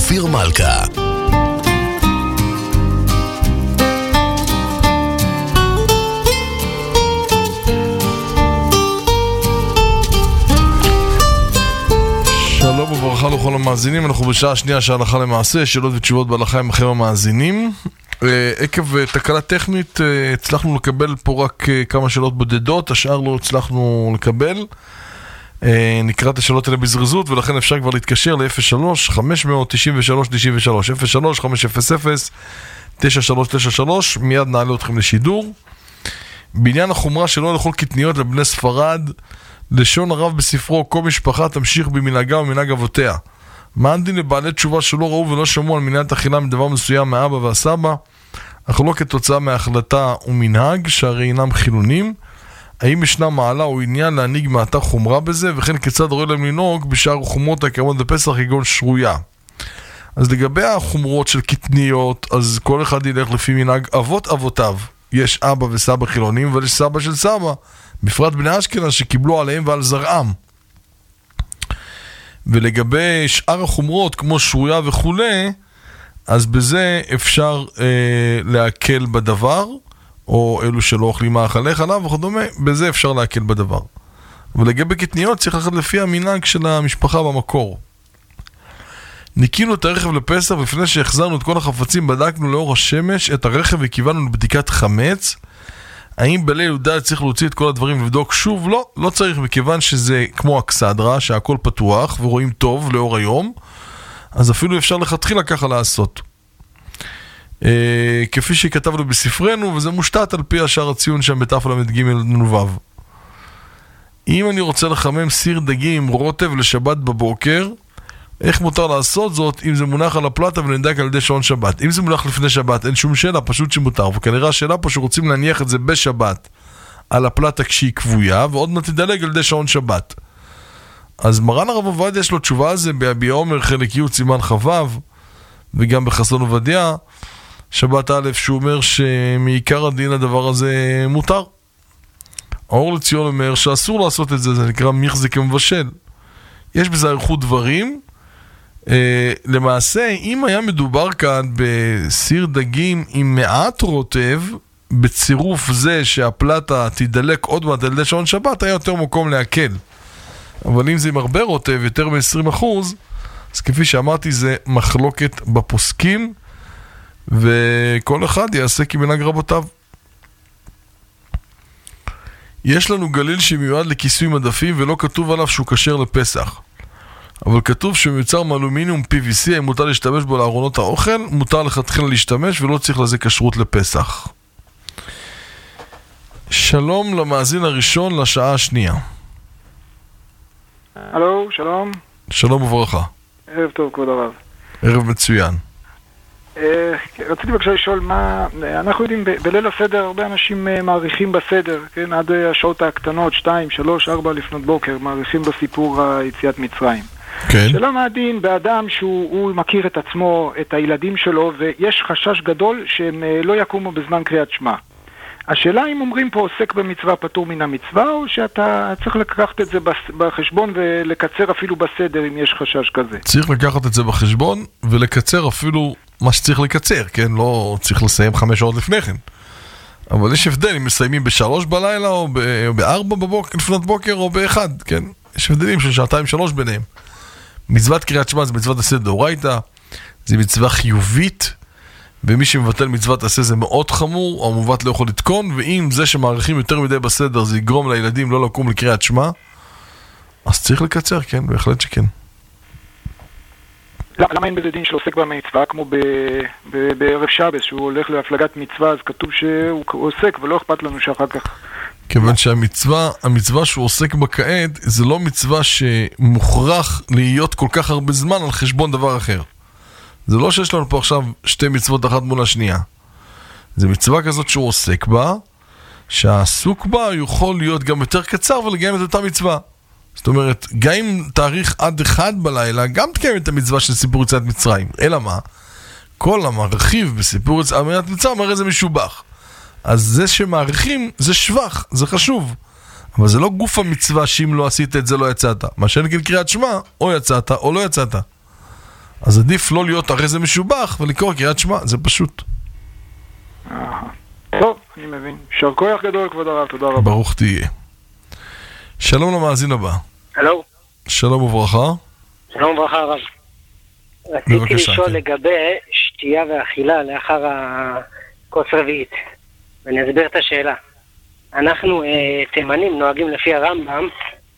אופיר מלכה. שלום וברכה לכל המאזינים, אנחנו בשעה שנייה שהלכה למעשה, שאלות ותשובות בהלכה עם לכם המאזינים. עקב תקלה טכנית הצלחנו לקבל פה רק כמה שאלות בודדות, השאר לא הצלחנו לקבל. נקרא את השאלות האלה בזריזות, ולכן אפשר כבר להתקשר ל-03-593-93 03-500-9393, מיד נעלה אתכם לשידור. בעניין החומרה שלא לאכול קטניות לבני ספרד, לשון הרב בספרו כל משפחה תמשיך במנהגה ומנהג אבותיה. מה הדין לבעלי תשובה שלא ראו ולא שמעו על מניעת אכילה מדבר מסוים מהאבא והסבא, אך לא כתוצאה מההחלטה ומנהג שהרי אינם חילונים? האם ישנה מעלה או עניין להנהיג מעתה חומרה בזה, וכן כיצד רואה להם לנהוג בשאר חומרות הקיימות בפסח כגון שרויה? אז לגבי החומרות של קטניות, אז כל אחד ילך לפי מנהג אבות אבותיו. יש אבא וסבא חילונים, אבל יש סבא של סבא, בפרט בני אשכנז שקיבלו עליהם ועל זרעם. ולגבי שאר החומרות כמו שרויה וכולי, אז בזה אפשר להקל בדבר, או אלו שלא אוכלים מאכלי חלב וכדומה, בזה אפשר להקל בדבר. ולגבי קטניות צריך ללכת לפי המנהג של המשפחה במקור. ניקינו את הרכב לפסח, לפני שהחזרנו את כל החפצים בדקנו לאור השמש את הרכב וכיוונו לבדיקת חמץ. האם בליל י"ד צריך להוציא את כל הדברים ולבדוק שוב? לא צריך, מכיוון שזה כמו אקסדרה, שהכל פתוח ורואים טוב לאור היום, אז אפילו אפשר לכתחילה ככה לעשות. כפי שכתבנו בספרנו, וזה מושתת על פי השאר הציון שם בתף למד ג' נובב. אם אני רוצה לחמם סיר דגים רוטב לשבת בבוקר, איך מותר לעשות זאת אם זה מונח על הפלטה ונדק על ידי שעון שבת? אם זה מונח לפני שבת, אין שום שאלה, פשוט שמותר. וכנראה השאלה פה שרוצים להניח את זה בשבת על הפלטה כשהיא קבויה, ועוד מעט תדלג על ידי שעון שבת. אז מרן הרב עובדיה יש לו תשובה על זה ביביע עומר חלק י' סימן חב"ב, וגם בחסון עובדיה שבת א', שהוא אומר שמעיקר הדין הדבר הזה מותר. האור לציון אומר שאסור לעשות את זה, זה נקרא מחזיק כמבשל. יש בזה אריכות דברים. למעשה, אם היה מדובר כאן בסיר דגים עם מעט רוטב, בצירוף זה שהפלטה תדלק עוד מעט על ידי שעון שבת, היה יותר מקום להקל. אבל אם זה עם הרבה רוטב, יותר מ-20%, אז כפי שאמרתי, זה מחלוקת בפוסקים, וכל אחד יעשה כמנהג רבותיו. יש לנו גליל שמיועד לכיסוי מדפים ולא כתוב עליו שהוא כשר לפסח, אבל כתוב שמיוצר מאלומיניום PVC, אם מותר להשתמש בו לארונות האוכל, מותר לכתחילה להשתמש ולא צריך לזה כשרות לפסח. שלום למאזין הראשון לשעה השנייה. הלו, שלום. שלום וברכה. ערב טוב, כבוד הרב. ערב מצוין. רציתי בבקשה לשאול מה, אנחנו יודעים בליל הסדר הרבה אנשים מעריכים בסדר, כן, עד השעות הקטנות, 2, 3, 4 לפנות בוקר, מעריכים בסיפור היציאת מצרים. כן. שאלה מה הדין באדם שהוא מכיר את עצמו, את הילדים שלו, ויש חשש גדול שהם לא יקומו בזמן קריאת שמע. השאלה אם אומרים פה עוסק במצווה פטור מן המצווה, או שאתה צריך לקחת את זה בחשבון ולקצר אפילו בסדר אם יש חשש כזה. צריך לקחת את זה בחשבון ולקצר אפילו מה שצריך לקצר, כן? לא צריך לסיים 5 שעות לפני כן. אבל יש הבדל אם מסיימים ב3 בלילה או ב4 בבוקר, לפנות בוקר או ב1, כן? יש הבדלים של 2-3 ביניהם. מצוות קריאת שמע זה מצוות עשה דאורייתא, זה מצווה חיובית, ומי שמבטל מצוות עשה זה מאוד חמור, המובט לא יכול לתקון, ואם זה שמעריכים יותר מדי בסדר זה יגרום לילדים לא לקום לקריאת שמע, אז צריך לקצר, כן? בהחלט שכן. למה אין בזה דין שעוסק במצווה, כמו בערב שבס, שהוא הולך להפלגת מצווה, אז כתוב שהוא עוסק, ולא אכפת לנו שאחר כך... כיוון שהמצווה שהוא עוסק בה כעת, זה לא מצווה שמוכרח להיות כל כך הרבה זמן על חשבון דבר אחר. זה לא שיש לנו פה עכשיו 2 מצוות אחת מול השנייה. זה מצווה כזאת שהוא עוסק בה, שהעסוק בה יכול להיות גם יותר קצר ולקיים את אותה מצווה. זאת אומרת, גם אם תאריך עד 1 בלילה, גם תקיים את המצווה של סיפור יציאת מצרים. אלא מה? כל המרחיב בסיפור יציאת מצרים מראה זה משובח. אז זה שמעריכים זה שבח, זה חשוב. אבל זה לא גוף המצווה שאם לא עשית את זה לא יצאת. מה שאין כן קריאת שמע, או יצאת או לא יצאת. אז עדיף לא להיות הרי זה משובח ולקרוא קריאת שמע, זה פשוט. טוב, אני מבין. יישר כוח גדול, כבוד הרב, תודה רבה. ברוך תהיה. שלום למאזין הבא. הלו. שלום וברכה. שלום וברכה הרב. רציתי לשאול לגבי שתייה ואכילה לאחר הכוס רביעית. ואני אסביר את השאלה. אנחנו תימנים נוהגים לפי הרמב"ם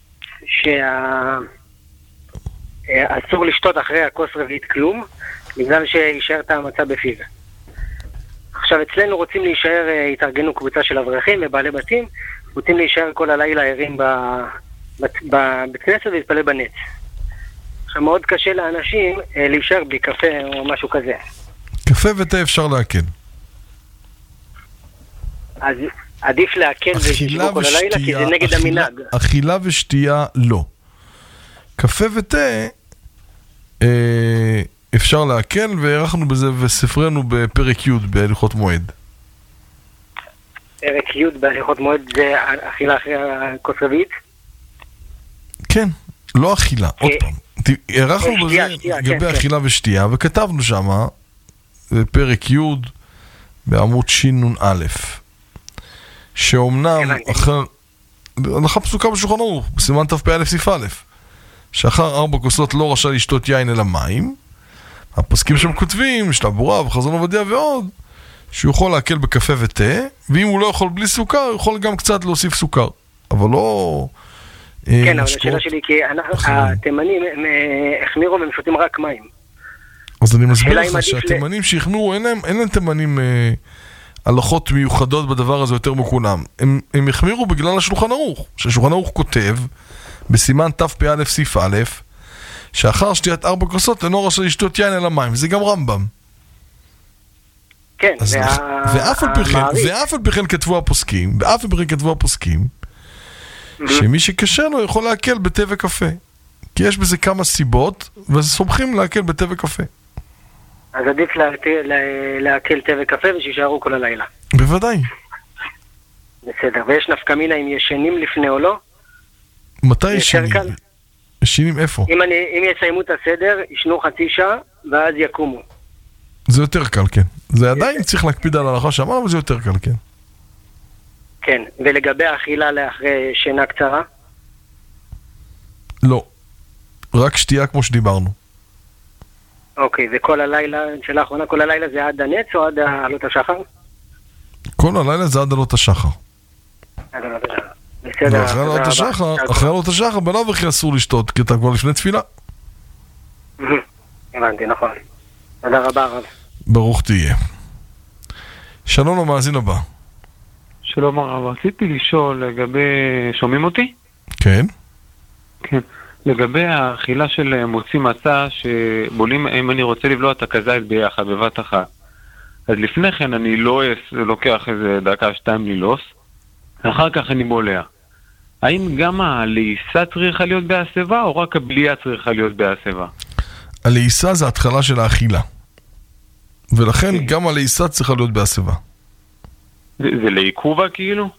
שאסור לשתות אחרי הכוס רביעית כלום, בגלל שישאר את המצב בפיו. עכשיו אצלנו רוצים להישאר, התארגנו קבוצה של אברכים ובעלי בתים, רוצים להישאר כל הלילה ערים בבית כנסת ולהתפלל בנץ. עכשיו מאוד קשה לאנשים להישאר בלי קפה או משהו כזה. קפה ותה אפשר להקל. אז עדיף להקל ולשתות כל הלילה כי זה נגד המנהג. אכילה ושתייה לא. קפה ותה אפשר להקל, וערכנו בזה וספרנו בפרק י' בהליכות מועד. פרק י' בהליכות מועד זה אכילה אחרי הכוס רביעית? כן, לא אכילה, עוד פעם. ערכנו בזה לגבי אכילה ושתייה, וכתבנו שמה בפרק י' בעמוד ש"נ א', שאומנם הלכה פסוקה בשולחן ערוך, בסימן תפ"א סעיף א', שאחר 4 כוסות לא רשאי לשתות יין אלא מים. הפוסקים שם כותבים, יש לאבורה וחזון עובדיה ועוד, שהוא יכול להקל בקפה ותה, ואם הוא לא יכול בלי סוכר, הוא יכול גם קצת להוסיף סוכר, אבל לא... כן, אבל השאלה שלי, כי התימנים החמירו והם שותים רק מים. אז אני מסביר לך שהתימנים שהחמירו, אין להם תימנים הלכות מיוחדות בדבר הזה יותר מכולם. הם החמירו בגלל השולחן ערוך, שהשולחן ערוך כותב, בסימן תפ"א סעיף א', שאחר שתיית 4 כוסות אינו רשאי לשתות יין אלא מים, וזה גם רמב"ם. כן, ואף על פי כן כתבו הפוסקים, שמי שקשה לו יכול להקל בתה וקפה. כי יש בזה כמה סיבות, וסומכים להקל בתה וקפה. אז עדיף להקל תה וקפה ושישארו כל הלילה. בוודאי. בסדר, ויש נפקא מינה אם ישנים לפני או לא? מתי ישנים? ישנים איפה? אם יסיימו את הסדר, ישנו חצי שעה, ואז יקומו. זה יותר קל, כן. זה עדיין צריך להקפיד על ההלכה שאמרנו, אבל זה יותר קל, כן. כן, ולגבי האכילה לאחרי שינה קצרה? לא. רק שתייה כמו שדיברנו. אוקיי, וכל הלילה, שאלה האחרונה, כל הלילה זה עד הנץ או עד עלות השחר? כל הלילה זה עד עלות השחר. עד עלות השחר. בסדר. אחרי עלות השחר, בלאו הכי אסור לשתות, כי אתה כבר לפני תפילה. הבנתי, נכון. תודה רבה, הרב. ברוך תהיה. שלום למאזין הבא. שלום הרב, רציתי לשאול לגבי... שומעים אותי? כן. כן. לגבי האכילה של מוציא מצה שבולים, אם אני רוצה לבלוע את הכזית ביחד, בבת אחת. אז לפני כן אני לא לוקח איזה דקה, 2 לילוס, אחר כך אני בולע. האם גם הלעיסה צריכה להיות בהסבה, או רק הבליעה צריכה להיות בהסבה? הלעיסה זה התחלה של האכילה. ולכן גם הלעיסה צריכה להיות בהסבה. זה לעיכובה כאילו?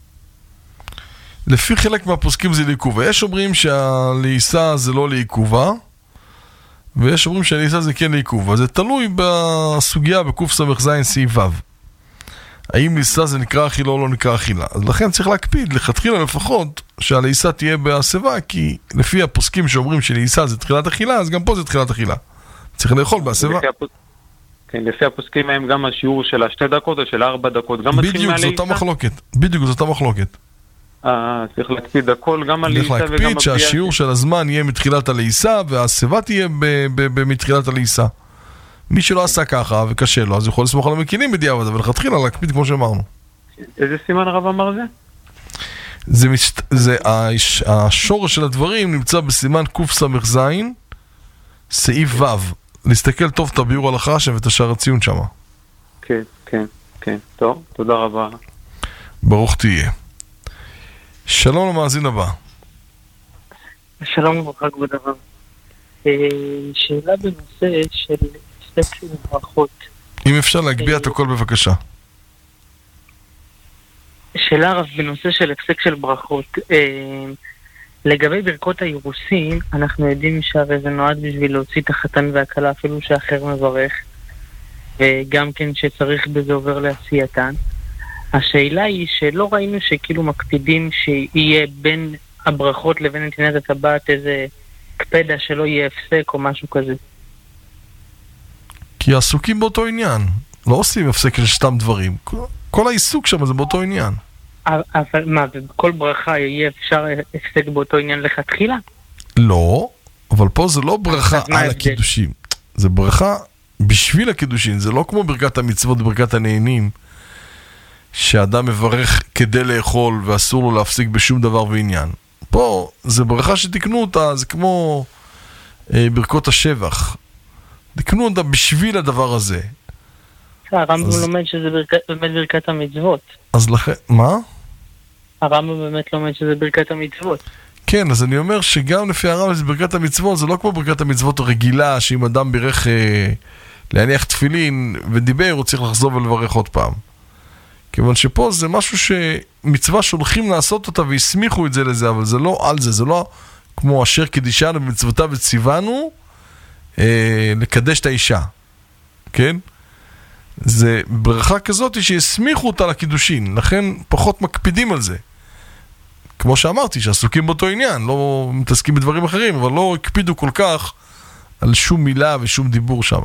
לפי חלק מהפוסקים זה לעיכובה. יש אומרים שהלעיסה זה לא לעיכובה, ויש אומרים שהלעיסה זה כן לעיכובה. זה תלוי בסוגיה בקס"ז סעיף ו'. האם לעיסה זה נקרא אכילה או לא נקרא אכילה. אז לכן צריך להקפיד, לכתחילה לפחות, שהלעיסה תהיה בהסבה, כי לפי הפוסקים שאומרים שלעיסה זה תחילת אכילה, אז גם פה זה תחילת אכילה. צריך לאכול בהסבה. כן, לפי הפוסקים הם גם השיעור של 2 דקות או של 4 דקות, גם מתחילים מהלעיסה? בדיוק, זאת המחלוקת. צריך להקפיד הכל, גם הלעיסה וגם הבליעה. צריך להקפיד שהשיעור של הזמן יהיה מתחילת הלעיסה, וההסבה תהיה מתחילת הלעיסה. מי שלא עשה ככה וקשה לו, אז יכול לסמוך על המקינים בדיעבד, אבל להתחילה להקפיד כמו שאמרנו. איזה סימן הרב אמר זה? השורש של הדברים נמצא בסימן קס"ז, סעיף ו'. להסתכל טוב את הביאור הלכה ואת השאר הציון שם. כן, כן, כן. טוב, תודה רבה. ברוך תהיה. שלום למאזין הבא. שלום וברכה כבוד הרב. שאלה בנושא של הפסק של ברכות. אם אפשר להגביה את הכל בבקשה. שאלה רב בנושא של הפסק של ברכות. לגבי ברכות האירוסין, אנחנו יודעים שהרי זה נועד בשביל להוציא את החתן והכלה אפילו שאחר מברך, וגם כן שצריך בזה עובר לעשייתן. השאלה היא שלא ראינו שכאילו מקפידים שיהיה בין הברכות לבין נתינת הטבעת איזה קפדה שלא יהיה הפסק או משהו כזה. כי עסוקים באותו עניין, לא עושים הפסק של סתם דברים. כל העיסוק שם זה באותו עניין. אבל מה, בכל ברכה יהיה אפשר הפסק באותו עניין לכתחילה? לא, אבל פה זה לא ברכה על הקידושים. זה ברכה בשביל הקידושים. זה לא כמו ברכת המצוות, ברכת הנהנים, שאדם מברך כדי לאכול ואסור לו להפסיק בשום דבר ועניין. פה זה ברכה שתקנו אותה, זה כמו ברכות השבח. תקנו אותה בשביל הדבר הזה. הרמב"ם לומד שזה באמת ברכת המצוות. אז לכן, מה? הרמב"ם באמת לומד שזה ברכת המצוות. כן, אז אני אומר שגם לפי הרמב"ם זה ברכת המצוות, זה לא כמו ברכת המצוות הרגילה, שאם אדם בירך להניח תפילין ודיבר, הוא צריך לחזור ולברך עוד פעם. כיוון שפה זה משהו שמצווה שהולכים לעשות אותה והסמיכו את זה לזה, אבל זה לא על זה, זה לא כמו אשר קדישנו במצוותיו וציוונו לקדש את האישה. כן? זה ברכה כזאת שהסמיכו אותה לקידושין, לכן פחות מקפידים על זה. כמו שאמרתי, שעסוקים באותו עניין, לא מתעסקים בדברים אחרים, אבל לא הקפידו כל כך על שום מילה ושום דיבור שם.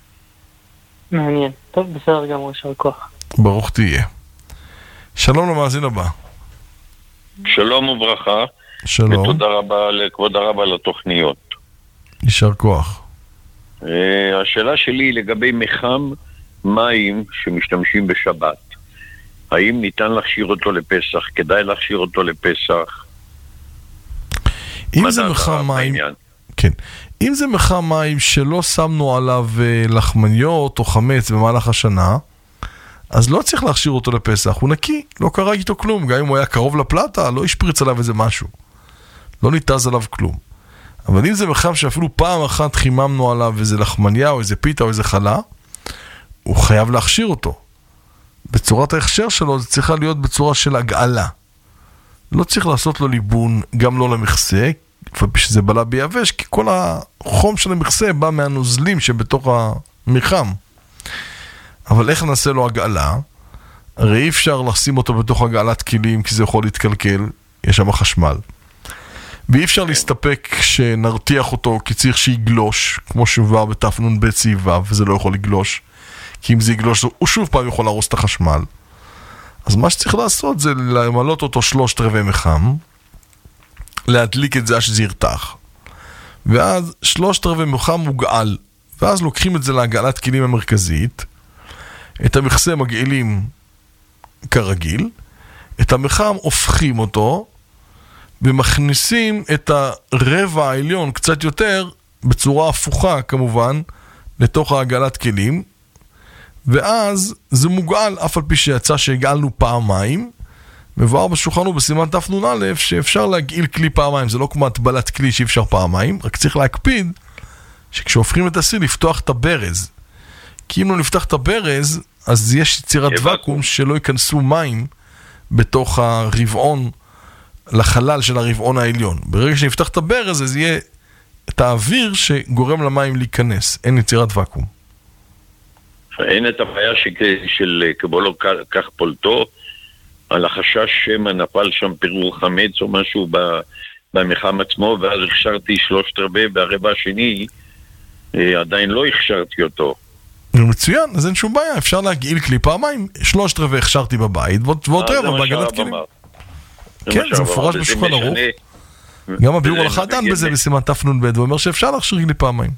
מעניין. טוב, בסדר גמור, יישר כוח. ברוך תהיה. שלום למאזין הבא. שלום וברכה. שלום. ותודה רבה לכבוד הרב על התוכניות. יישר כוח. השאלה שלי היא לגבי מחם מים שמשתמשים בשבת. האם ניתן להכשיר אותו לפסח? כדאי להכשיר אותו לפסח? אם זה מחם מים, כן. אם זה מחם מים שלא שמנו עליו לחמניות או חמץ במהלך השנה, אז לא צריך להכשיר אותו לפסח, הוא נקי, לא קרה איתו כלום, גם אם הוא היה קרוב לפלטה, לא ישפריץ עליו איזה משהו, לא ניתז עליו כלום. אבל אם זה מחם שאפילו פעם אחת חיממנו עליו איזה לחמניה או איזה פיתה או איזה חלה, הוא חייב להכשיר אותו. בצורת ההכשר שלו זה צריכה להיות בצורה של הגעלה. לא צריך לעשות לו ליבון, גם לא למכסה, שזה בלה ביבש, כי כל החום של המכסה בא מהנוזלים שבתוך המחם. אבל איך נעשה לו הגעלה? הרי אי אפשר לשים אותו בתוך הגעלת כלים, כי זה יכול להתקלקל, יש שם חשמל. ואי אפשר להסתפק שנרתיח אותו, כי צריך שיגלוש, כמו שבא בתפנון בית סעיבה, וזה לא יכול לגלוש. כי אם זה יגלוש, הוא שוב פעם יכול להרוס את החשמל. אז מה שצריך לעשות זה למלות אותו 3/4 מחם, להדליק את זה עד שזה ירתח. ואז 3/4 מחם מוגעל, ואז לוקחים את זה להגעלת כלים המרכזית, את המכסה מגעילים כרגיל, את המחם הופכים אותו, ומכניסים את הרבע העליון קצת יותר, בצורה הפוכה כמובן, לתוך העגלת כלים, ואז זה מוגעל, אף על פי שיצא שהגעלנו פעמיים, מבואר בשולחן בסימן תנ"א שאפשר להגעיל כלי פעמיים, זה לא כמו הטבלת כלי שאי אפשר פעמיים, רק צריך להקפיד שכשהופכים את הסיר לפתוח את הברז, כי אם לא נפתח את הברז, אז יש יצירת ואקום שלא ייכנסו מים בתוך הרבעון, לחלל של הרבעון העליון. ברגע שנפתח את הברז, אז יהיה את האוויר שגורם למים להיכנס, אין יצירת ואקום. אין את הבעיה של קבולו כך פולטו, על החשש שמה נפל שם פירור חמץ או משהו במחם עצמו, ואז הכשרתי 3/4 והרבע השני עדיין לא הכשרתי אותו. מצוין, אז אין שום בעיה, אפשר להגעיל כלי פעמיים, 3/4 הכשרתי בבית, ועוד רבע בהגנת כלים. כן, זה מפורש בשולחן ערוך. גם הביאור הלכה דן בזה בסימן תנ"ב, ואומר שאפשר להכשיר כלי פעמיים.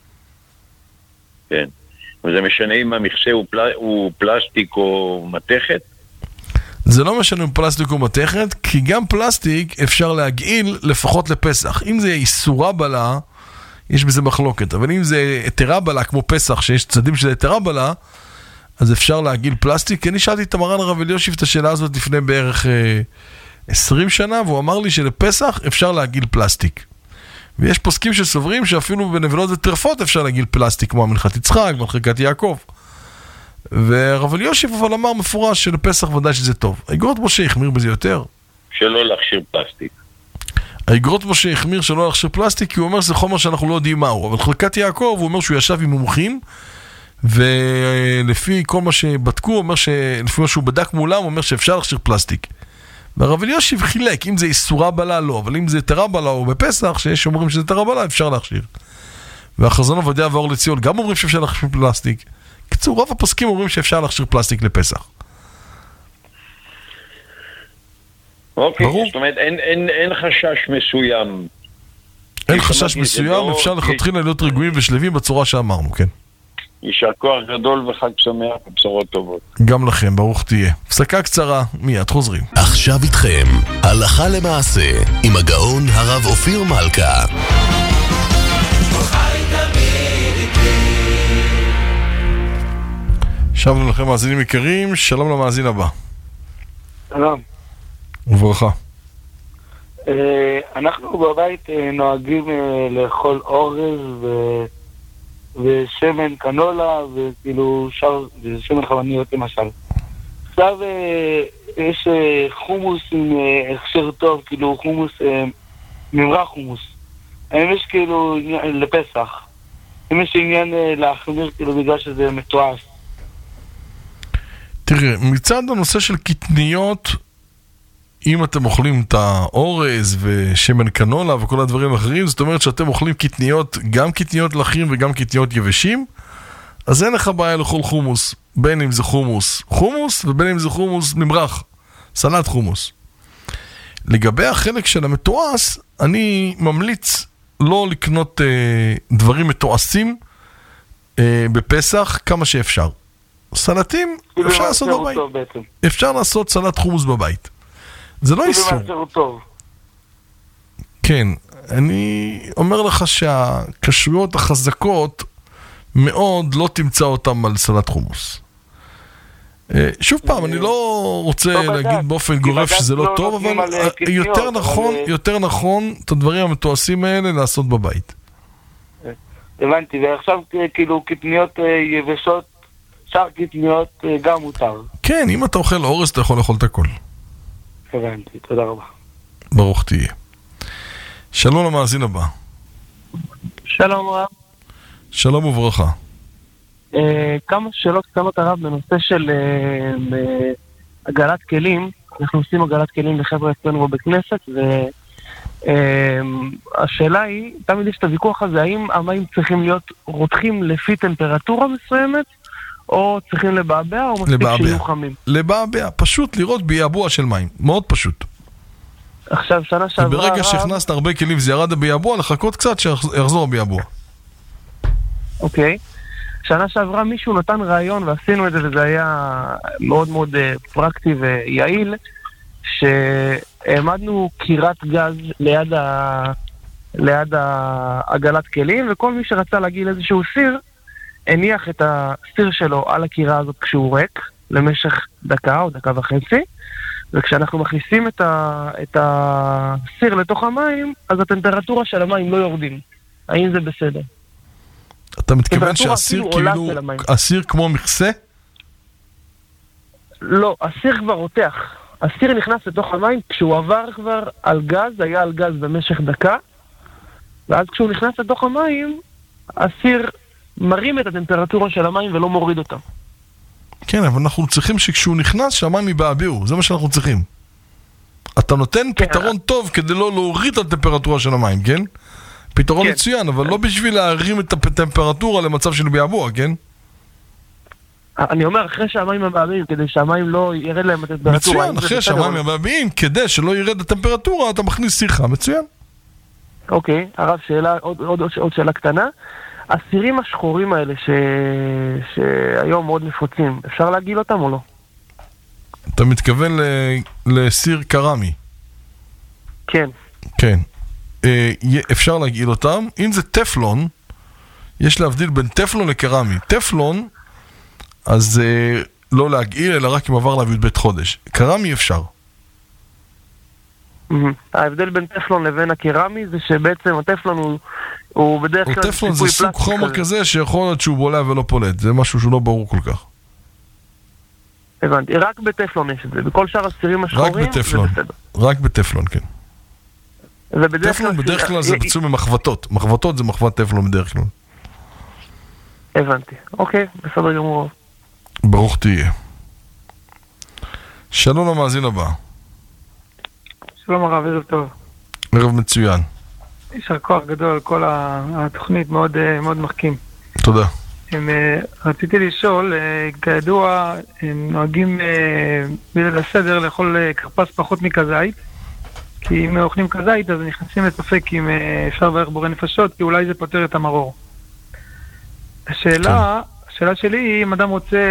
כן. וזה משנה אם המכסה הוא פלסטיק או מתכת? זה לא משנה אם פלסטיק או מתכת, כי גם פלסטיק אפשר להגעיל לפחות לפסח. אם זה איסורה בלה, יש בזה מחלוקת. אבל אם זה יתרה בלה, כמו פסח, שיש צדדים שזה יתרה בלה, אז אפשר להגעיל פלסטיק. כי אני שאלתי את מרן הרב אלישיב את השאלה הזאת לפני בערך 20 שנה, והוא אמר לי שלפסח אפשר להגעיל פלסטיק. ויש פוסקים שסוברים שאפילו בנבלות וטרפות אפשר להגעיל פלסטיק, כמו המנחת יצחק, מלכת יעקב. והרב אלישיב אבל אמר מפורש שלפסח ודאי שזה טוב. איגרות משה החמיר בזה יותר. שלא להכשיר פלסטיק. האגרות משה החמיר שלא להכשיר פלסטיק, כי הוא אומר שזה חומר שאנחנו לא יודעים מהו. אבל חלקת יעקב, הוא אומר שהוא ישב עם מומחים, ולפי כל מה שבדקו, הוא אומר לפי מה שהוא בדק מולם, הוא אומר שאפשר להכשיר פלסטיק. והרב אלישיב חילק, אם זה איסורה בלה לא, אבל אם זה תרה בלה או בפסח, שיש אומרים שזה תרה בלה, אפשר להכשיר. והחזון עובדיה ואור לציון גם אומרים שאפשר להכשיר פלסטיק. קצור, רוב הפוסקים אומרים שאפשר להכשיר פלסטיק לפסח. אוקיי, זאת אומרת, אין חשש מסוים. אין חשש מסוים, אפשר לכתחילה להיות רגועים ושלבים בצורה שאמרנו, כן. יישר כוח גדול וחג שמח ובשורות טובות. גם לכם, ברוך תהיה. הפסקה קצרה, מיד חוזרים. עכשיו איתכם, הלכה למעשה, עם הגאון הרב אופיר מלכה. שבנו לכם מאזינים יקרים, שלום למאזין הבא. שלום. וברכה. אנחנו בבית נוהגים לאכול אורז ושמן קנולה וכאילו שמן חמניות למשל. עכשיו יש חומוס עם הכשר טוב, כאילו חומוס, ממרח חומוס. האם יש כאילו לפסח? אם יש עניין להחמיר כאילו בגלל שזה מתועש? תראה, מצד הנושא של קטניות, אם אתם אוכלים את האורז ושמן קנולה וכל הדברים האחרים, זאת אומרת שאתם אוכלים קטניות, גם קטניות לחים וגם קטניות יבשים, אז אין לך בעיה לאכול חומוס, בין אם זה חומוס ובין אם זה חומוס ממרח, סלט חומוס. לגבי החלק של המתועש, אני ממליץ לא לקנות דברים מתועשים בפסח כמה שאפשר. סלטים אפשר לעשות בבית. אפשר לעשות סלט חומוס בבית. זה לא איסור. כן, אני אומר לך שהקשרויות החזקות מאוד לא תמצא אותם על סלט חומוס. שוב פעם, אני לא רוצה להגיד באופן גורף שזה לא טוב, אבל יותר נכון את הדברים המתועשים האלה לעשות בבית. הבנתי, ועכשיו כאילו קטניות יבשות, שאר קטניות גם מותר. כן, אם אתה אוכל אורז אתה יכול לאכול את הכל. הבנתי, תודה רבה. ברוך תהיה. שלום למאזין הבא. שלום רב. שלום וברכה. כמה שאלות קטנות הרב בנושא של הגלת כלים. אנחנו עושים הגלת כלים לחבר'ה אצלנו בבית כנסת, והשאלה היא, תמיד יש את הוויכוח הזה, האם המים צריכים להיות רותחים לפי טמפרטורה מסוימת, או צריכים לבעבע, או מספיק שיהיו חמים? לבעבע, פשוט לראות ביעבוע של מים, מאוד פשוט. עכשיו, שנה שעברה... וברגע שהכנסת הרבה כלים וזה ירד ביעבוע, לחכות קצת שיחזור ביעבוע. אוקיי. שנה שעברה מישהו נתן רעיון, ועשינו את זה, וזה היה מאוד מאוד פרקטי ויעיל, שהעמדנו קירת גז ליד העגלת כלים, וכל מי שרצה להגיל איזשהו סיר, הניח את הסיר שלו על הקירה הזאת כשהוא ריק, למשך דקה או דקה וחצי, וכשאנחנו מכניסים את הסיר לתוך המים, אז הטמפרטורה של המים לא יורדים. האם זה בסדר? אתה מתכוון שהסיר כאילו, הסיר כמו מכסה? לא, הסיר כבר רותח. הסיר נכנס לתוך המים, כשהוא עבר כבר על גז, היה על גז במשך דקה, ואז כשהוא נכנס לתוך המים, הסיר מרים את הטמפרטורה של המים ולא מוריד אותה. כן, אבל אנחנו צריכים שכשהוא נכנס, שהמים יבעבעו, זה מה שאנחנו צריכים. אתה נותן פתרון טוב כדי לא להוריד את הטמפרטורה של המים, כן? פתרון מצוין, אבל לא בשביל להרים את הטמפרטורה למצב של ביעבוע, כן? אני אומר, אחרי שהמים מבעבעים, כדי שהמים לא ירד להם הטמפרטורה. מצוין, אחרי שהמים מבעבעים, כדי שלא ירד הטמפרטורה, אתה מכניס סיכה, מצוין. אוקיי, הרב, שאלה, עוד שאלה קטנה. הסירים השחורים האלה שהיום מאוד נפוצים, אפשר להגיל אותם או לא? אתה מתכוון לסיר קרמי? כן. כן. אפשר להגיל אותם. אם זה טפלון, יש להבדיל בין טפלון לקרמי. טפלון, אז לא להגיל, אלא רק אם עבר להביא בית חודש. קרמי אפשר. ההבדל בין טפלון לבין הקרמי זה שבעצם הטפלון הוא בדרך כלל... טפלון זה סוג חומר כזה שיכול להיות שהוא בולע ולא פולט. זה משהו שהוא לא ברור כל כך. הבנתי, רק בטפלון יש את זה. בכל שאר הסירים השחורים זה בסדר. רק בטפלון, כן. טפלון בדרך כלל זה ביצוע ממחבטות. מחבטות זה מחבט טפלון בדרך כלל. הבנתי. אוקיי, בסדר גמור. ברוך תהיה. שלום למאזין הבא. שלום הרב, ערב טוב. ערב מצוין. יישר כוח גדול, כל התוכנית מאוד מאוד מחכים. תודה. רציתי לשאול, כידוע, הם נוהגים בליל הסדר לאכול כרפס פחות מכזית, כי אם אוכלים כזית אז נכנסים לספק אם אפשר לברך בורא נפשות, כי אולי זה פותר את המרור. השאלה שלי היא אם אדם רוצה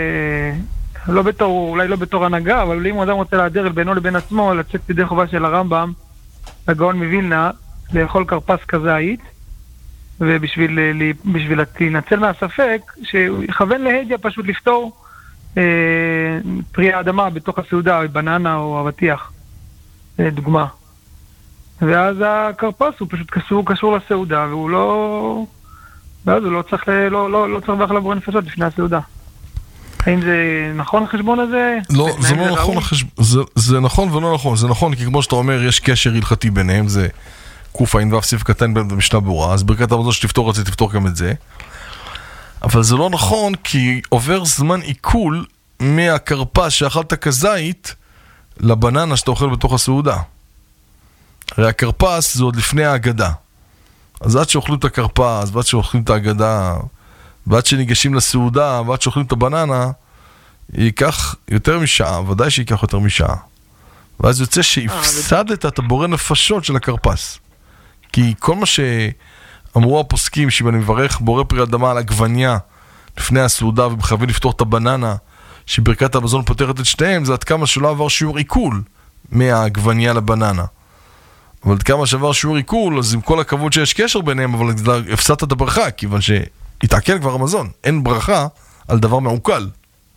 אולי לא בתור הנהגה, אבל אם אדם רוצה להדר בינו לבין עצמו, לצאת ידי חובה של הרמב"ם, הגאון מווילנה, לאכול כרפס כזית, ובשביל להינצל מהספק, שהוא יכוון להדיה פשוט לפתור פרי האדמה בתוך הסעודה, או בננה או אבטיח, דוגמה. ואז הכרפס הוא פשוט קשור לסעודה, והוא לא... ואז הוא לא צריך לברך לבורא נפשות לפני הסעודה. האם זה נכון החשבון הזה? לא, זה לא נכון החשבון, זה נכון ולא נכון. זה נכון כי כמו שאתה אומר, יש קשר הלכתי ביניהם, זה קופאין ואף סיף קטן במשנה ברורה, אז ברכת המזון שתפתור את זה, תפתור גם את זה. אבל זה לא נכון כי עובר זמן עיכול מהקרפס שאכלת כזית לבננה שאתה אוכל בתוך הסעודה. הרי הקרפס זה עוד לפני ההגדה. אז עד שאוכלים את הקרפס, ועד שאוכלים את ההגדה, ועד שניגשים לסעודה, ועד שאוכלים את הבננה, ייקח יותר משעה, ודאי שיקח יותר משעה. ואז יוצא שהפסדת את הבורא נפשות של הקרפס. כי כל מה שאמרו הפוסקים, שאם אני מברך בורא פרי אדמה על עגבניה לפני הסעודה, ומחייבים לפתור את הבננה, שברכת המזון פותרת את שתיהם, זה עד כמה שלא עבר שיעור עיכול מהעגבניה לבננה. אבל עד כמה שעבר שיעור עיכול, אז עם כל הכבוד שיש קשר ביניהם, אבל הפסדת את הברכה, כיוון שהתעכל כבר המזון. אין ברכה על דבר מעוקל.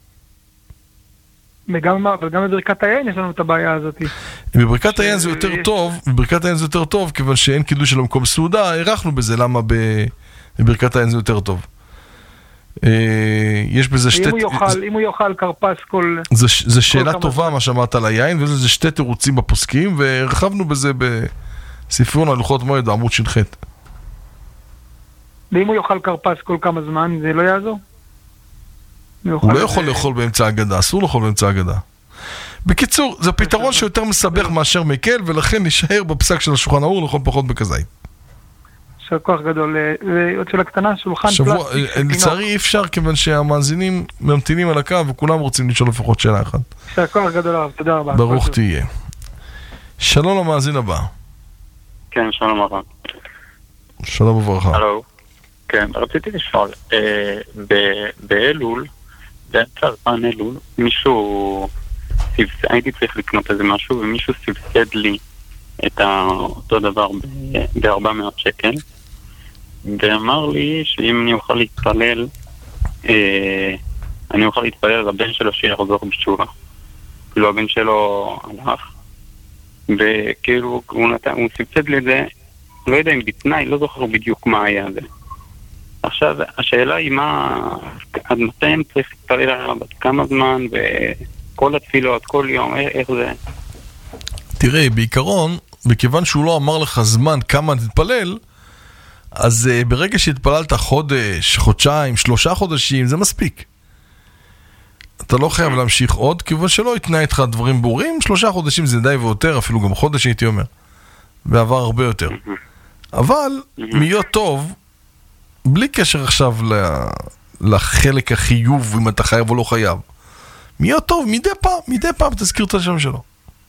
וגם בברכת היין יש לנו את הבעיה הזאת. בברכת היין זה יותר טוב, כיוון שאין קידוש של המקום סעודה, הערכנו בזה, למה בברכת היין זה יותר טוב. יש בזה אם הוא יאכל קרפס כל... זה שאלה טובה מה שאמרת על היין, וזה שתי תירוצים בפוסקים, והרחבנו בזה בספרון הלוחות מועד, בעמוד ש"ח. ואם הוא יאכל קרפס כל כמה זמן, זה לא יעזור? הוא לא יכול לאכול באמצע הגדה, אסור לאכול באמצע הגדה. בקיצור, זה פתרון שיותר מסבך מאשר מקל, ולכן נשאר בפסק של השולחן ערוך לאכול פחות בכזית. כוח גדול, ועוד שאלה קטנה, שולחן פלסטיק. לצערי אי אפשר, כיוון שהמאזינים ממתינים על הקו, וכולם רוצים לשאול לפחות שאלה אחת. כוח גדול הרב, תודה רבה. ברוך תהיה. שלום למאזין הבא. כן, שלום הרב. שלום וברכה. הלו. כן, רציתי לשאול, באלול, באמצע הזמן אלול, הייתי צריך לקנות איזה משהו, ומישהו סבסד לי את אותו דבר ב-400 שקל, ואמר לי שאם אני אוכל להתפלל, אני אוכל להתפלל לבן שלו שיחזור בתשובה. כאילו הבן שלו הלך, וכאילו הוא סבסד לי את זה, לא יודע אם בתנאי, לא זוכר בדיוק מה היה זה. עכשיו, השאלה היא עד מתי הם צריך להתפלל עליו, כמה זמן, וכל התפילות, כל יום, איך זה? תראה, בעיקרון, מכיוון שהוא לא אמר לך זמן כמה תתפלל, אז ברגע שהתפללת חודש, חודשיים, 3 חודשים, זה מספיק. אתה לא חייב להמשיך עוד, כיוון שלא יתנה איתך דברים ברורים, 3 חודשים זה די ויותר, אפילו גם חודש הייתי אומר. בעבר הרבה יותר. אבל, להיות טוב, בלי קשר עכשיו לחלק החיוב, אם אתה חייב או לא חייב. להיות טוב, מדי פעם תזכיר את השם שלו.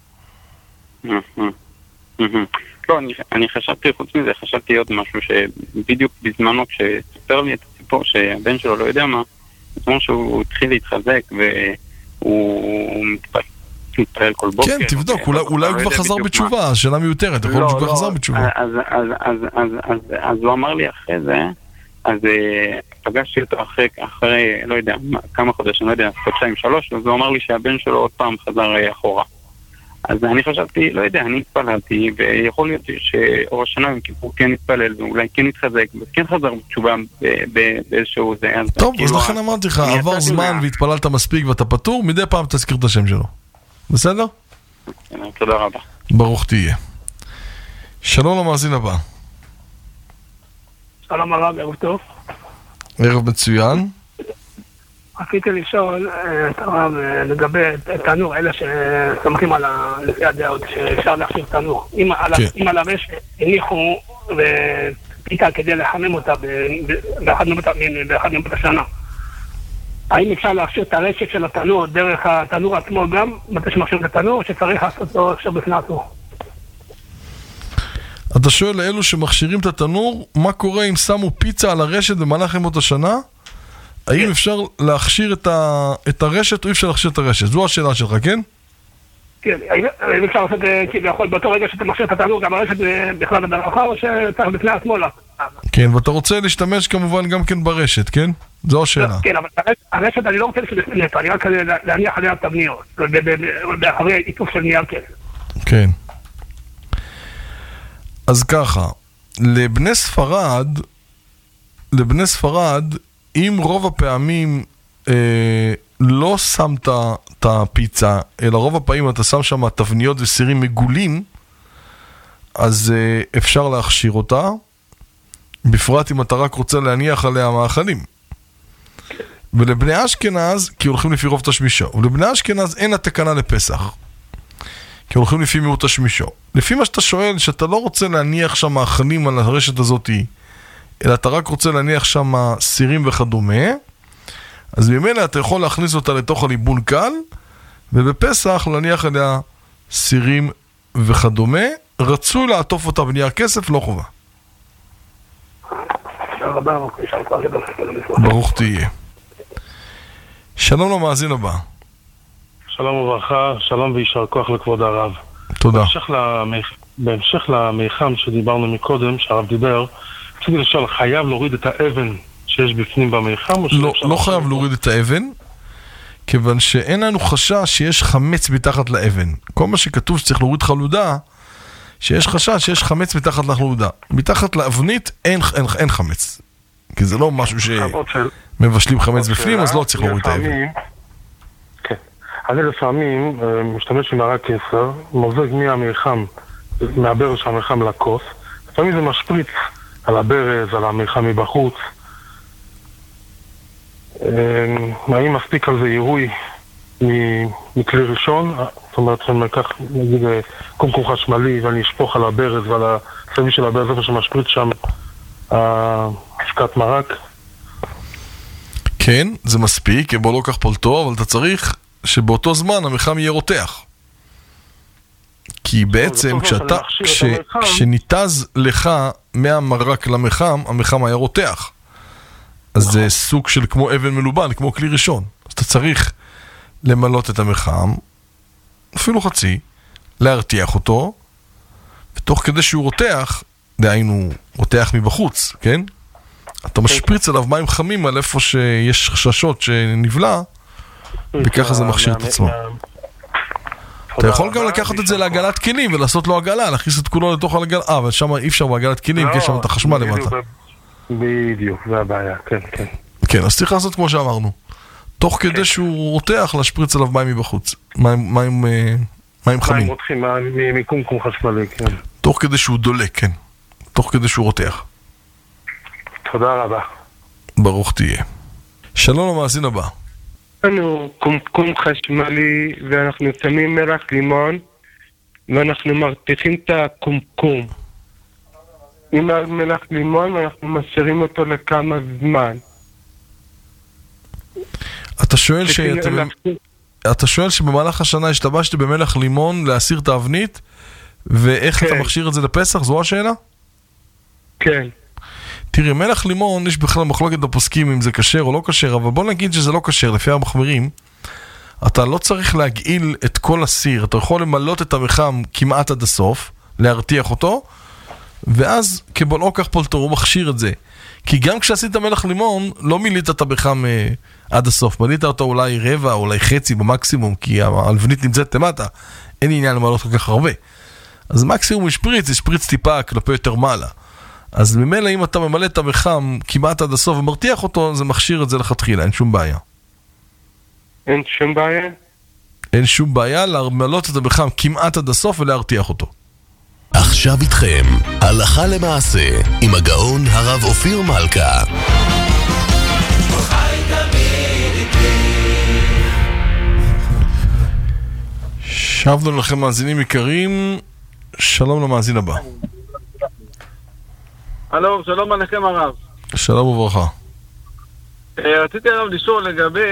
לא, אני חשבתי, חוץ מזה, חשבתי עוד משהו שבדיוק בזמנו כשספר לי את הסיפור שהבן שלו לא יודע מה, זאת אומרת שהוא התחיל להתחזק והוא מתפלל כל בוקר. כן, תבדוק, אולי הוא כבר חזר בתשובה, השאלה מיותרת, יכול להיות שהוא כבר חזר בתשובה. אז הוא אמר לי אחרי זה, אז פגשתי אותו אחרי, לא יודע, כמה חודשים, לא יודע, 2-3, אז הוא אמר לי שהבן שלו עוד פעם חזר אחורה. אז אני חשבתי, לא יודע, אני התפללתי, ויכול להיות שאור השנה עם כיפור כן התפלל, ואולי כן התחזק, וכן חזר בתשובה באיזשהו זה. טוב, אז לכן אמרתי לך, עבר זמן והתפללת מספיק ואתה פטור, מדי פעם תזכיר את השם שלו. בסדר? תודה רבה. ברוך תהיה. שלום למאזין הבא. שלום הרב, ערב טוב. ערב מצוין. רציתי לשאול את הרב לגבי תנור, אלה שסומכים על לפי הדעות שאפשר להכשיר תנור. אם על הרשת הניחו ופיתה כדי לחמם אותה באחד מימות השנה, האם אפשר להכשיר את הרשת של התנור דרך התנור עצמו גם מתי שמכשירים את התנור, או שצריך לעשות אותו עכשיו בפני עצמו? אתה שואל לאלו שמכשירים את התנור, מה קורה אם שמו פיצה על הרשת במהלך ימות השנה? האם אפשר להכשיר את הרשת או אי אפשר להכשיר את הרשת? זו השאלה שלך, כן? כן, האם אפשר לעשות כביכול באותו רגע שאתה מכשיר את התנור גם הרשת בכלל בדרכה, או שצריך בפני עצמו לה? כן, ואתה רוצה להשתמש כמובן גם כן ברשת, כן? זו השאלה. כן, אבל הרשת אני לא רוצה להשתמש, אני רק להניח עליה תבניות, באחרי עיטוף של נייר כן. כן. אז ככה, לבני ספרד, אם רוב הפעמים לא שמת את הפיצה, אלא רוב הפעמים אתה שם שם תבניות וסירים מגולים, אז אפשר להכשיר אותה, בפרט אם אתה רק רוצה להניח עליה מאכלים. ולבני אשכנז, כי הולכים לפי רוב תשמישו, ולבני אשכנז אין התקנה לפסח, כי הולכים לפי מיעוט תשמישו. לפי מה שאתה שואל, שאתה לא רוצה להניח שם מאכלים על הרשת הזאת, אלא אתה רק רוצה להניח שם סירים וכדומה, אז ממילא אתה יכול להכניס אותה לתוך הליבון קל, ובפסח להניח עליה סירים וכדומה. רצוי לעטוף אותה בנייר כסף, לא חובה. ברוך תהיה. שלום למאזין הבא. שלום וברכה, שלום וישר כוח לכבוד הרב. תודה. בהמשך למיחם שדיברנו מקודם, שהרב דיבר, רציתי לשאול, חייב להוריד את האבן שיש בפנים במיחם? לא חייב להוריד את האבן, כיוון שאין לנו חשש שיש חמץ מתחת לאבן. כל מה שכתוב שצריך להוריד חלודה, שיש חשש שיש חמץ מתחת לחלודה. מתחת לאבנית אין חמץ. כי זה לא משהו שמבשלים חמץ בפנים, אז לא צריך להוריד את האבן. כן. אני לפעמים משתמש עם הרק 10, מוזג מהמיחם, מהברז של המיחם לכוס, לפעמים זה משפריץ על הברז, על המיחם מבחוץ. האם מספיק על זה ירוי מכלי ראשון? זאת אומרת שאני אקח, נגיד, קומקום חשמלי ואני אשפוך על הברז ועל הסביב של הברז איפה שמשפריץ שם אבקת מרק? כן, זה מספיק, בוא לא כך פולטו, אבל אתה צריך שבאותו זמן המחם יהיה רותח. כי בעצם כשניתז לך מהמרק למחם, המחם היה רותח. אז זה סוג של כמו אבן מלובן, כמו כלי ראשון. אז אתה צריך למלות את המחם, אפילו חצי, להרתיח אותו, ותוך כדי שהוא רותח, דהיינו רותח מבחוץ, כן? אתה משפריץ עליו מים חמים על איפה שיש חששות שנבלע, וככה זה מכשיר את עצמו. אתה יכול גם לקחת את זה לעגלת כלים ולעשות לו עגלה, להכניס את כולו לתוך העגלה. אבל שם אי אפשר בעגלת כלים, כי יש שם את החשמל למטה. בדיוק, זה הבעיה, כן, כן. כן, אז צריך לעשות כמו שאמרנו. תוך כדי שהוא רותח, להשפריץ עליו מים מבחוץ. מים חמים. מים רותחים מקומקום חשמלי, כן. תוך כדי שהוא דולק, כן. תוך כדי שהוא רותח. תודה רבה. ברוך תהיה. שלום למאזין הבא. אנחנו קומקום חשמלי ואנחנו שמים מלח לימון ואנחנו מרתיחים את הקומקום עם מלח לימון ואנחנו משאירים אותו לכמה זמן. אתה שואל שבמהלך השנה השתמשת במלח לימון להסיר את האבנית, ואיך אתה מכשיר את זה לפסח? זו השאלה? כן. תראי, מלח לימון, יש בכלל מחלוקת בפוסקים אם זה כשר או לא כשר, אבל בוא נגיד שזה לא כשר, לפי המחמירים. אתה לא צריך להגעיל את כל הסיר, אתה יכול למלות את המחם כמעט עד הסוף, להרתיח אותו, ואז כבולעו כך פולטו, הוא מכשיר את זה. כי גם כשעשית מלח לימון, לא מילית את המחם עד הסוף, מילית אותו אולי רבע, אולי חצי במקסימום, כי הלבנית נמצאת למטה, אין עניין למלות כל כך הרבה. אז מקסימום ישפריץ טיפה כלפי יותר מעלה. אז ממילא אם אתה ממלא את המחם כמעט עד הסוף ומרתיח אותו, זה מכשיר את זה לכתחילה, אין שום בעיה. אין שום בעיה? אין שום בעיה למלות את המחם כמעט עד הסוף ולהרתיח אותו. עכשיו עכשיו איתכם, הלכה למעשה, עם הגאון הרב אופיר מלכה. שבנו לכם מאזינים יקרים, שלום למאזין הבא. הלו, שלום עליכם הרב. שלום וברכה. רציתי הרב לשאול לגבי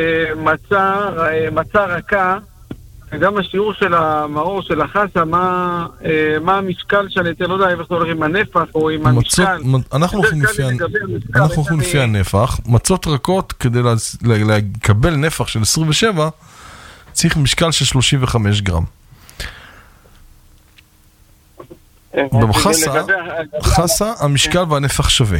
מצה רכה, גם השיעור של המאור של החסה, מה המשקל שאני לא יודע איך זה הולך עם הנפח או עם המשקל. אנחנו הולכים לפי הנפח. מצות רכות, כדי לקבל נפח של 27, צריך משקל של 35 גרם. בחסה המשקל והנפח שווה.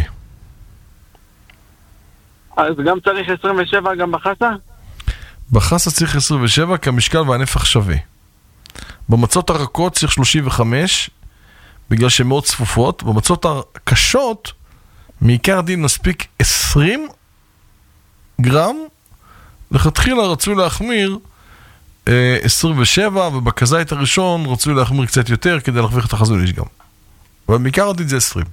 אז גם צריך 27 גם בחסה? בחסה צריך 27 כי המשקל והנפח שווה. במצות הרכות צריך 35 בגלל שהן מאוד צפופות. במצות הקשות מעיקר דין מספיק 20 גרם. לכתחילה רצו להחמיר 27, ובכזית הראשון רצו להחמיר קצת יותר כדי להרוויח את החזון איש גם. אבל מעיקר דין זה 20.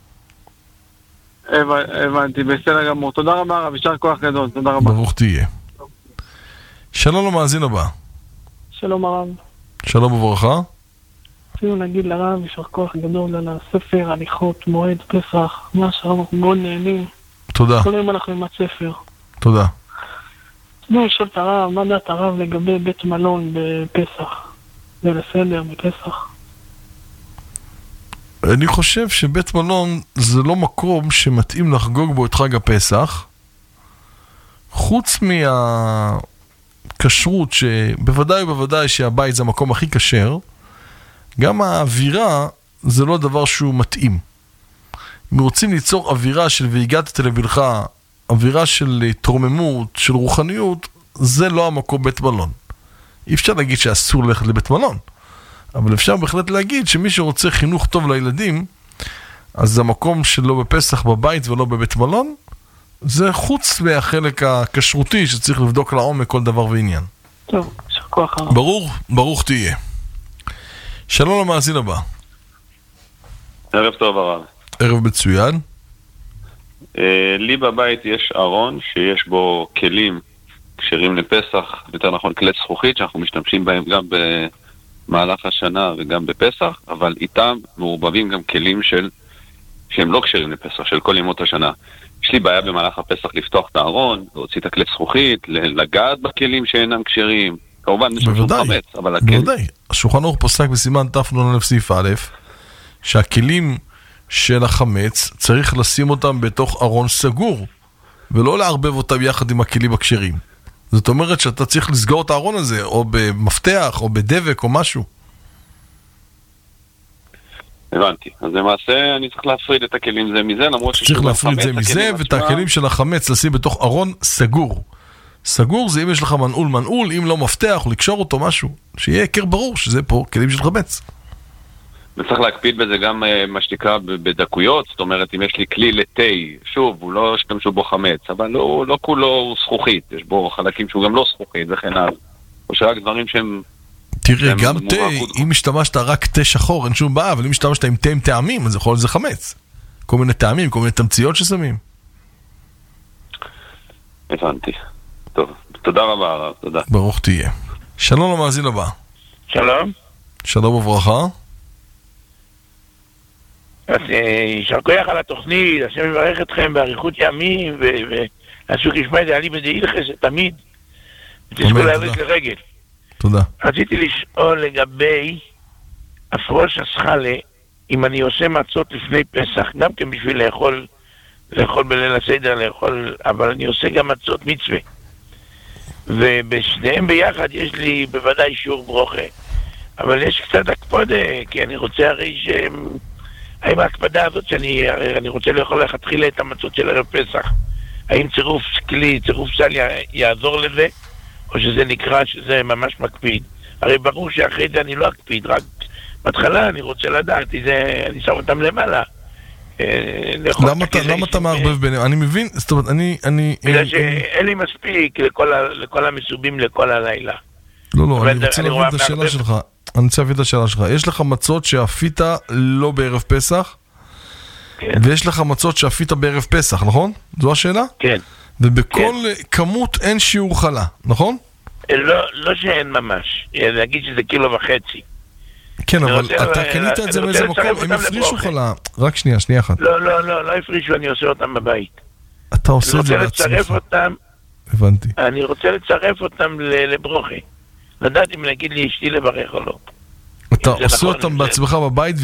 הבנתי, בסדר גמור. תודה רבה רב, יישר כוח גדול, תודה רבה. ברוך תהיה. שלום למאזין הבא. שלום הרב. שלום וברכה. רצינו להגיד לרב, יישר כוח גדול על הספר, הליכות, מועד, פסח, מה שהרב אנחנו מאוד נהנים. תודה. כל היום אנחנו עם הספר. תודה. רצינו לשאול את הרב, מה דעת הרב לגבי בית מלון בפסח? זה בסדר בפסח? אני חושב שבית מלון זה לא מקום שמתאים לחגוג בו את חג הפסח, חוץ מהכשרות שבוודאי ובוודאי שהבית זה המקום הכי כשר, גם האווירה זה לא דבר שהוא מתאים. אם רוצים ליצור אווירה של והגעת לבלך, אווירה של תרוממות, של רוחניות, זה לא המקום בית מלון. אי אפשר להגיד שאסור ללכת לבית מלון, אבל אפשר בהחלט להגיד שמי שרוצה חינוך טוב לילדים, אז זה המקום שלא בפסח בבית ולא בבית מלון, זה חוץ מהחלק הכשרותי שצריך לבדוק לעומק כל דבר ועניין. טוב, שכוח הרב. ברוך תהיה. שלום למאזין הבא. ערב טוב הרב. ערב מצוין. לי בבית יש ארון שיש בו כלים כשרים לפסח, יותר נכון כלי זכוכית שאנחנו משתמשים בהם גם במהלך השנה וגם בפסח, אבל איתם מעורבבים גם כלים שהם לא כשרים לפסח, של כל ימות השנה. יש לי בעיה במהלך הפסח לפתוח את הארון, להוציא את הכלי זכוכית, לגעת בכלים שאינם כשרים. כמובן נשמע חמץ, אבל הכלים... בוודאי. השולחן ערוך פוסק בסימן תנ"א סעיף א', שהכלים של החמץ צריך לשים אותם בתוך ארון סגור, ולא לערבב אותם יחד עם הכלים הכשרים. זאת אומרת שאתה צריך לסגור את הארון הזה, או במפתח, או בדבק, או משהו. הבנתי. אז למעשה אני צריך להפריד את הכלים זה מזה, למרות צריך להפריד זה מזה, ואת הכלים של החמץ לשים בתוך ארון סגור. סגור זה אם יש לך מנעול, אם לא מפתח, או לקשור אותו משהו, שיהיה הכר ברור שזה פה כלים של חמץ. וצריך להקפיד בזה גם מה שתקרא בדקויות, זאת אומרת אם יש לי כלי לתי, שוב, הוא לא השתמשו בו חמץ, אבל לא כולו זכוכית, יש בו חלקים שהוא גם לא זכוכית, וכן הלאה. או שרק דברים שהם... תראה, גם תה, אם השתמשת רק תה שחור, אין שום בעיה, אבל אם השתמשת עם תה עם טעמים, אז יכול להיות זה חמץ. כל מיני טעמים, כל מיני תמציות ששמים. הבנתי. טוב, תודה רבה הרב, תודה. ברוך תהיה. שלום למאזין הבא. שלום. שלום וברכה. אז יישר כוח על התוכנית, השם מברך אתכם באריכות ימים, ועשוק ישמע את זה עלי בדעיל חסד תמיד, ותזכו להבריק לרגל. תודה. רציתי לשאול לגבי הפרוש הסחלה, אם אני עושה מצות לפני פסח, גם כן בשביל לאכול בליל הסדר, אבל אני עושה גם מצות מצווה. ובשניהם ביחד יש לי בוודאי שיעור ברוכה, אבל יש קצת הקפדה, כי אני רוצה הרי האם ההקפדה הזאת שאני רוצה לאכול לכתחילה את המצות של ערב פסח, האם צירוף כלי, צירוף סל יעזור לזה, או שזה נקרא שזה ממש מקפיד? הרי ברור שאחרי זה אני לא אקפיד, רק בהתחלה אני רוצה לדעת, אני שם אותם למעלה. למה אתה מערבב ביניהם? אני מבין, זאת אומרת, בגלל שאין לי מספיק לכל המסובים לכל הלילה. לא, אני רוצה להבין את השאלה שלך. אני רוצה להביא את השאלה שלך. יש לך מצות שאפית לא בערב פסח, ויש לך מצות שאפית בערב פסח, נכון? זו השאלה? כן. ובכל כמות אין שיעור חלה, נכון? לא שאין ממש. להגיד שזה 1.5 קילו. כן, אבל אתה קנית את זה מאיזה מקום, הם הפרישו חלה. רק שנייה אחת. לא הפרישו, אני עושה אותם בבית. אתה עושה את זה לעצמך. הבנתי. אני רוצה לצרף אותם לברוכה. לדעת אם להגיד לי אשתי לברך או לא. אתה עושה אותם בעצמך בבית,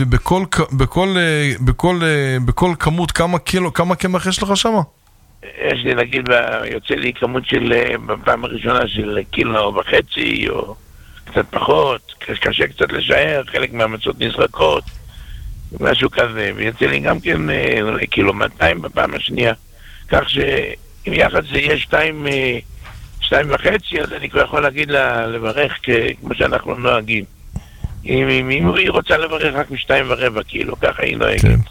ובכל כמות, כמה קמח יש לך שם? יש לי להגיד, יוצא לי כמות של, בפעם הראשונה של 1.5 קילו, או קצת פחות, קשה קצת לשער, חלק מהמצות נזרקות, משהו כזה, ויוצא לי גם כן 1.2 קילו בפעם השנייה, כך שאם יחד זה יהיה 2.5, אז אני כבר יכול להגיד לה לברך כמו שאנחנו נוהגים. אם היא רוצה לברך רק 2.25 קילו, ככה היא נוהגת. כן.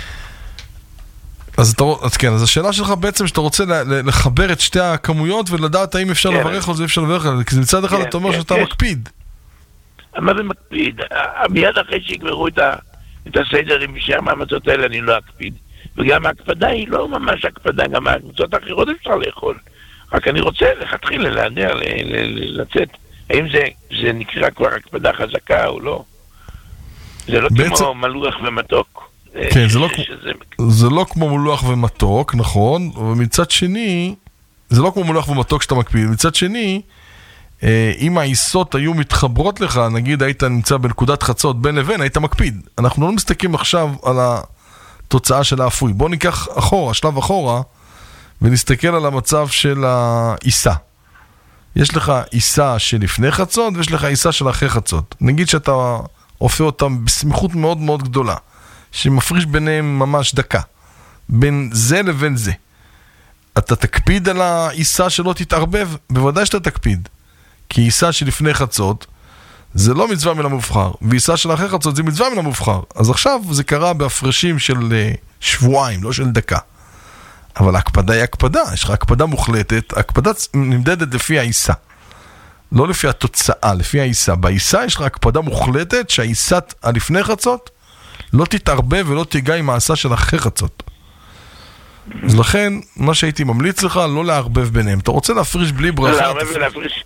אז כן, אז השאלה שלך בעצם שאתה רוצה לחבר את שתי הכמויות ולדעת האם אפשר לברך או זה אפשר לברך, כי מצד אחד אתה אומר שאתה מקפיד. מה זה מקפיד? מיד אחרי שיגמרו את הסדר עם משם המצות האלה אני לא אקפיד. וגם ההקפדה היא לא ממש הקפדה, גם המצות האחרות אפשר לאכול. רק אני רוצה לכתחילה להניע, לצאת. האם זה נקרא כבר הקפדה חזקה או לא? זה לא כמו מלוח ומתוק. כן, זה לא כמו מלוח ומתוק, נכון, ומצד שני, זה לא כמו מלוח ומתוק שאתה מקפיד, מצד שני, אם העיסות היו מתחברות לך, נגיד היית נמצא בנקודת חצות בין לבין, היית מקפיד. אנחנו לא מסתכלים עכשיו על התוצאה של האפוי. בוא ניקח אחורה, שלב אחורה, ונסתכל על המצב של העיסה. יש לך עיסה שלפני חצות, ויש לך עיסה של אחרי חצות. נגיד שאתה עופה אותם בסמיכות מאוד מאוד גדולה. שמפריש ביניהם ממש דקה, בין זה לבין זה. אתה תקפיד על העיסה שלא תתערבב? בוודאי שאתה תקפיד. כי עיסה שלפני חצות, זה לא מצווה מן המובחר, ועיסה של אחרי חצות זה מצווה מן המובחר. אז עכשיו זה קרה בהפרשים של שבועיים, לא של דקה. אבל ההקפדה היא הקפדה, יש לך הקפדה מוחלטת, הקפדה נמדדת לפי העיסה. לא לפי התוצאה, לפי העיסה. בעיסה יש לך הקפדה מוחלטת שהעיסת הלפני חצות לא תתערבב ולא תיגע עם העשה של אחרי חצות. אז לכן, מה שהייתי ממליץ לך, לא לערבב ביניהם. אתה רוצה להפריש בלי ברכה? לערבב ולהפריש.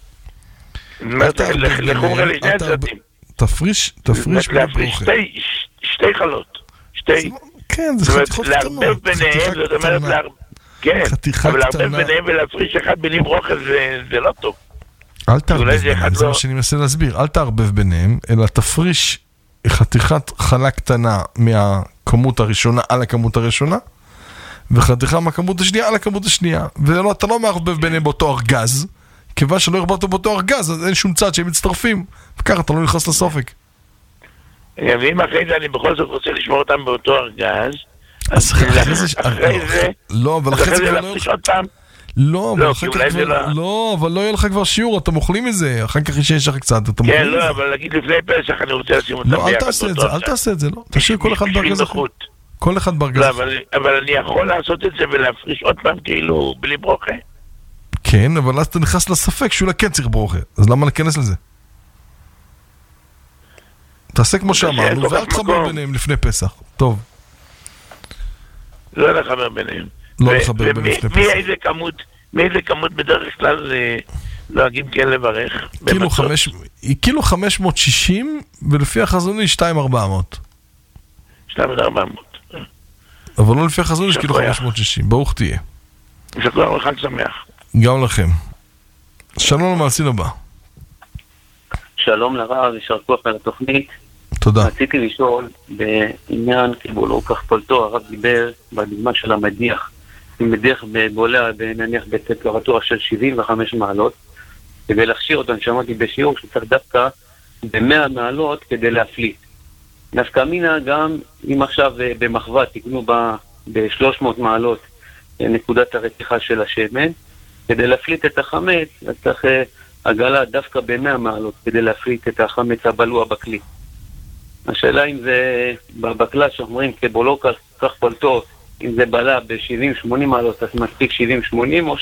לחומר לשני הצדדים. תפריש בלי ברכה. שתי חלות. כן, זה חתיכות קטנות. לערבב ביניהם, זאת אומרת, כן, אבל לערבב ביניהם ולהפריש אחד בלי ברכה זה לא טוב. אל תערבב ביניהם, זה מה שאני מנסה להסביר. אל תערבב ביניהם, אלא תפריש חתיכת חלה קטנה מהכמות הראשונה על הכמות הראשונה, וחתיכה מהכמות השנייה על הכמות השנייה. ואתה לא מערבב ביניהם באותו ארגז, כיוון שלא הרבבת באותו ארגז, אז אין שום צד שהם מצטרפים, וככה אתה לא נכנס לסופק. ואם אחרי זה אני בכל זאת רוצה לשמור אותם באותו ארגז, אז אחרי זה, לא, אבל אחרי זה להפריש עוד פעם. לא, אבל לא יהיה לך כבר שיעור, אתם אוכלים מזה, אחר כך יש לך קצת, אתם אוכלים את זה. כן, לא, אבל להגיד לפני פסח אני רוצה לשים אותם ביחד. לא, אל תעשה את זה, לא. תשאיר כל אחד בארגז אחר. כל אחד בארגז אחר. אבל אני יכול לעשות את זה ולהפריש עוד פעם כאילו בלי ברוכה. כן, אבל אז אתה נכנס לספק שאולי כן צריך ברוכה, אז למה להיכנס לזה? תעשה כמו שאמרנו, ואל תחבר ביניהם לפני פסח. טוב. לא לחבר ביניהם. לא לחבר בין לפני פסח. מאיזה כמות בדרך כלל נוהגים כן לברך? קילו 560, ולפי החזוני 2,400. 2,400. אבל לא לפי החזוני יש קילו 560. ברוך תהיה. שכוח וחג שמח. גם לכם. שלום למעשין הבא. שלום לרב, יישר כוח על התוכנית. תודה. רציתי לשאול בעניין קיבולו כך פולטו, הרב דיבר בדוגמה של המדיח. מדיח בבולע נניח בטמפרטורה של 75 מעלות, כדי להכשיר אותו, אני שמעתי בשיעור שצריך דווקא ב-100 מעלות כדי להפליט. נפקא מינה גם אם עכשיו במחווה תקנו ב-300 מעלות נקודת הרתיחה של השמן, כדי להפליט את החמץ, אז צריך עגלה דווקא ב-100 מעלות כדי להפליט את החמץ הבלוע בכלי. השאלה אם זה בקלט שאומרים כבולוקה כך פולטו, אם זה בלע ב-70-80 מעלות, אז מספיק 70-80 או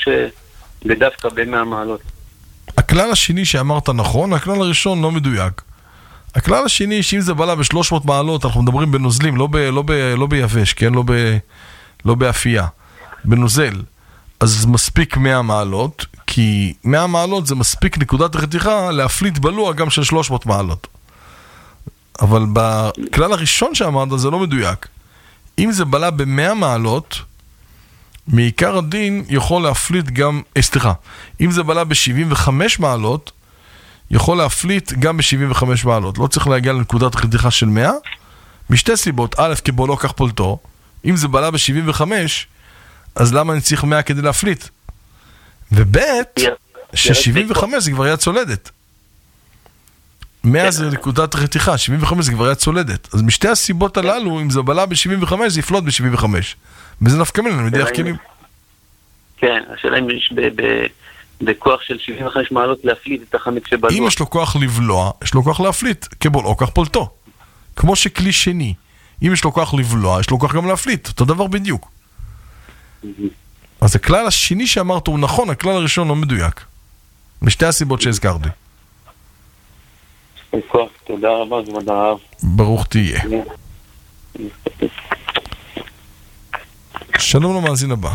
שבדווקא ב-100 מעלות. הכלל השני שאמרת נכון, הכלל הראשון לא מדויק. הכלל השני, שאם זה בלה ב-300 מעלות, אנחנו מדברים בנוזלים, לא ביבש, כן? לא באפייה, בנוזל. אז מספיק 100 מעלות, כי 100 מעלות זה מספיק נקודת רתיחה להפליט בלוע גם של 300 מעלות. אבל בכלל הראשון שאמרת זה לא מדויק. אם זה בלה ב-100 מעלות, מעיקר הדין יכול להפליט גם, אם זה בלה ב-75 מעלות, יכול להפליט גם ב-75 מעלות. לא צריך להגיע לנקודת רתיחה של 100, משתי סיבות. א', כי בו לא כך פולטו. אם זה בלה ב-75, אז למה אני צריך 100 כדי להפליט? וב' ש-75 זה כבר יד צולדת. 100 זה נקודת רתיחה, 75 זה כבר יד צולדת. אז משתי הסיבות הללו, אם זה בלה ב-75, זה יפלוט ב-75. וזה נפקא מיני, אני מדייך כלים. כן, השאלה אם יש בכוח של 75 מעלות להפליט את החמץ שבלוע. אם יש לו כוח לבלוע, יש לו כוח להפליט, כבול או כך פולטו. כמו שכלי שני, אם יש לו כוח לבלוע, יש לו כוח גם להפליט. אותו דבר בדיוק. אז הכלל השני שאמרת הוא נכון, הכלל הראשון לא מדויק. משתי הסיבות שהזכרתי. תודה רבה, כבוד הרב. ברוך תהיה. שלום למאזין הבא.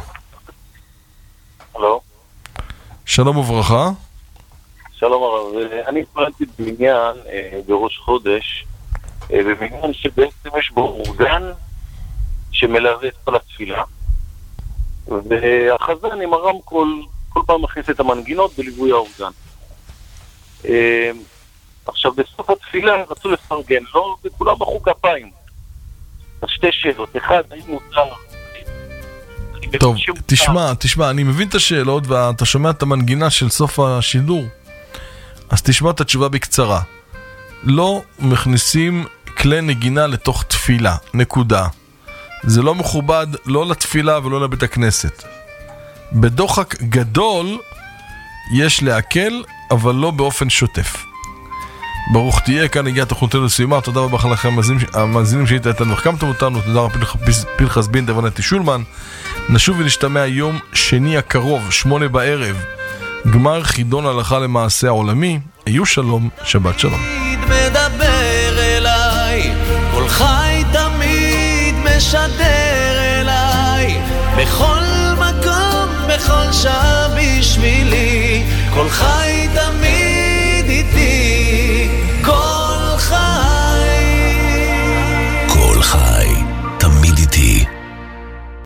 הלו. שלום וברכה. שלום הרב. אני פרנתי במניין בראש חודש, במניין שבעצם יש בו אורגן שמלווה את כל התפילה. והחזן עם הרמקול כל פעם מכניס את המנגינות בליווי האורגן. עכשיו בסוף התפילה רצו לפרגן לו וכולם בחו כפיים. אז שתי שאלות, אחד, האם מותר? טוב, תשמע, אני מבין את השאלות ואתה שומע את המנגינה של סוף השידור, אז תשמע את התשובה בקצרה. לא מכניסים כלי נגינה לתוך תפילה, נקודה. זה לא מכובד לא לתפילה ולא לבית הכנסת. בדוחק גדול יש להקל, אבל לא באופן שוטף. ברוך תהיה, כאן הגיעה תוכניתנו לסיומה. תודה רבה לכם המאזינים שהייתם החכמתם אותנו. תודה רבה פנחס בינדה ונתי שולמן. נשוב ונשתמע יום שני הקרוב 8 בערב, גמר חידון הלכה למעשה העולמי. היו שלום, שבת שלום. מדבר אליי, כל חי תמיד משדר אליי, בכל מקום, בכל שעה בשבילי, כל חי תמיד